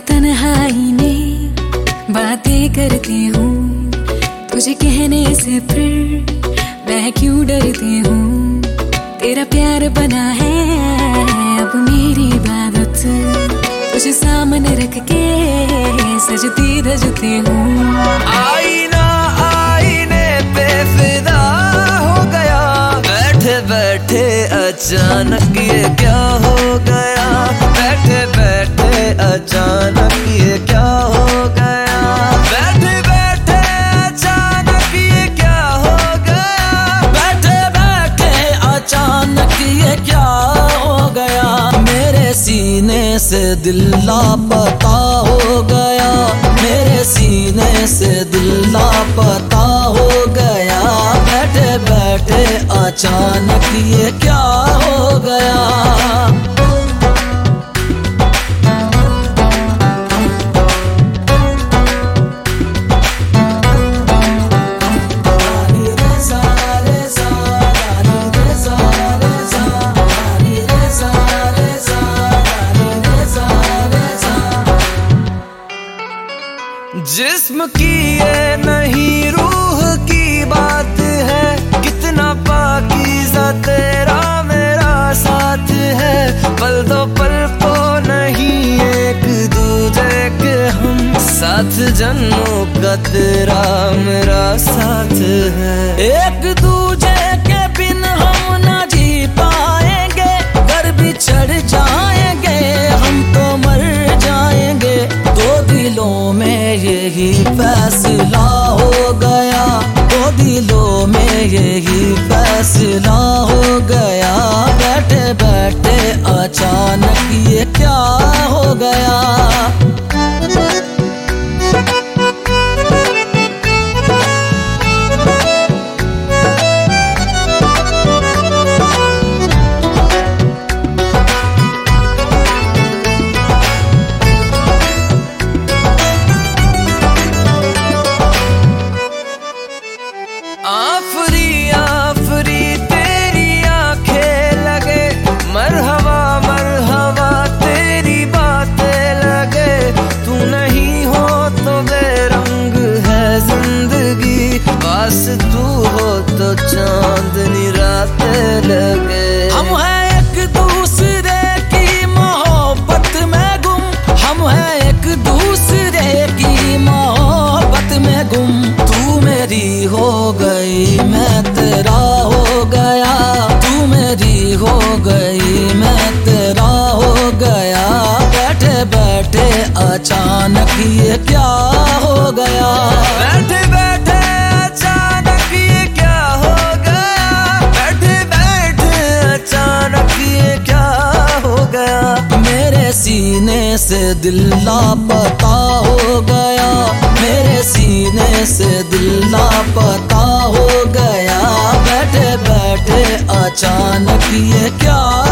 तन्हाई में बातें करती हूँ, तुझे कहने से फिर मैं क्यों डरती हूँ। तेरा प्यार बना है अब मेरी इबादत, तुझे सामने रख के सजती धजती हूँ। आईना आईने पे फिदा हो गया, बैठे बैठे अचानक ये क्या हो गया। बैठे बैठे अचानक ये क्या हो गया। बैठे बैठे अचानक ये क्या हो गया। बैठे बैठे अचानक ये क्या हो गया। मेरे सीने से दिल लापता हो गया। मेरे सीने से दिल लापता हो गया। बैठे बैठे अचानक ये क्या हो गया। जिस्म की ये नहीं रूह की बात है, कितना पाकीज़ा तेरा मेरा साथ है। पल दो पल को नहीं एक दूजे के हम, साथ जन्मों का तेरा मेरा साथ है। एक दूजे के बिन हम ना जी पाएंगे, घर बिछड़ जाएंगे हम तो मर जाएंगे। दो दिलों में यही फैसला हो गया। दो दिलों में यही फैसला हो गया। बैठे बैठे अचानक ये क्या हो गया। आफरी आफरी तेरी आंखें लगे, मरहबा मरहबा तेरी बातें लगे। तू नहीं हो तो बेरंग है जिंदगी, पास तू हो तो चांदनी रातें लगे। हम हैं एक दूसरे की मोहब्बत में गुम, हम हैं एक दूसरे की मोहब्बत में गुम। तू मेरी हो गई मैं तेरा हो गया। तू मेरी हो गई मैं तेरा हो गया। बैठे बैठे अचानक ये क्या हो गया। बैठे बैठे अचानक ये क्या हो गया। बैठे बैठे अचानक ये क्या हो गया। मेरे सीने से दिल लापता हो गया। मेरे सीने से दिल लापता हो गया। बैठे बैठे अचानक ये क्या